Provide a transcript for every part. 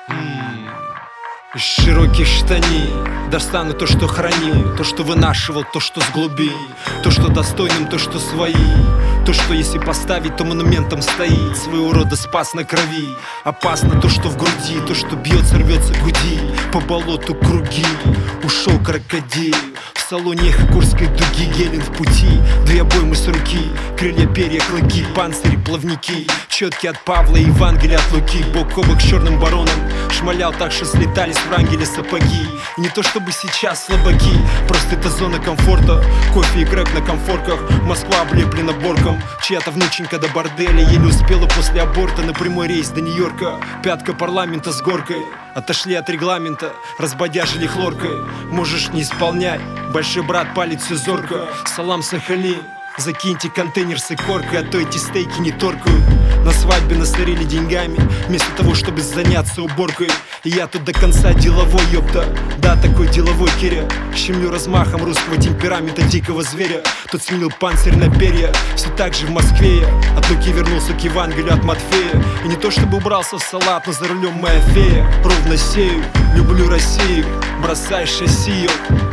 Из широких штаней достану то, что хранил, то, что вынашивал, то, что с глубин, то, что достойным, то, что свои, то, что если поставить, то монументом стоит. Своего рода спас на крови. Опасно то, что в груди, то, что бьется, рвется, гуди. По болоту круги, ушел крокодил. В салоне Курской дуги, Гелен в пути. Две обоймы с руки, крылья, перья, клыки, панцири, плавники. Четки от Павла, Евангелия от Луки. Бок о бок с черным бароном шмалял так, что слетались с Врангеля сапоги. И не то чтобы сейчас слабаки, просто это зона комфорта. Кофе и крэк на комфорках, Москва облеплена борком. Чья-то внученька до борделя еле успела после аборта на прямой рейс до Нью-Йорка. Пятка парламента с горкой, отошли от регламента, разбодяжили хлоркой. Можешь не исполнять, большой брат палит все зорко. Салам Сахалин, закиньте контейнер с икоркой, а то эти стейки не торкают. На свадьбе насорили деньгами, вместо того, чтобы заняться уборкой. И я тут до конца деловой, ёпта. Да, такой деловой Киря. Щемлю размахом русского темперамента дикого зверя. Тот сменил панцирь на перья. Все так же в Москве я от Луки вернулся к Евангелию от Матфея. И не то чтобы убрался в салат, но за рулем моя фея. Ровно сею, люблю Россию, бросай шасси.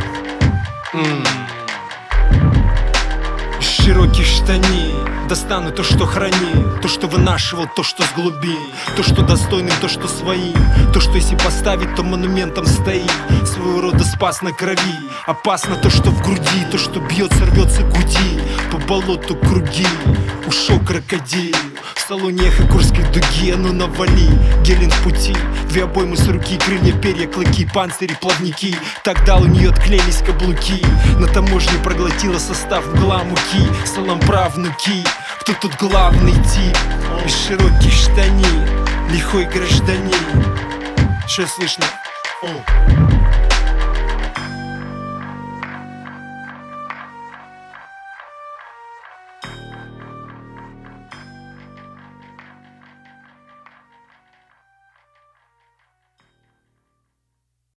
Из широких штаней достану то, что хранил, то, что вынашивал, то, что с глубин, то, что достойным, то, что своим, то, что если поставить, то монументом стоит. Своего рода спас на крови. Опасно то, что в груди, то, что бьется, рвется, гуди. По болоту круги, ушел крокодил. В салоне Курской дуги, а ну навали. Гелен в пути, две обоймы с руки, крылья, перья, клыки, панцири, плавники. Тогда у нее отклеились каблуки. На таможне проглотила состав мгла муки. Салам правнуки, кто тут главный тип? Из широких штаней, лихой гражданин. Что слышно?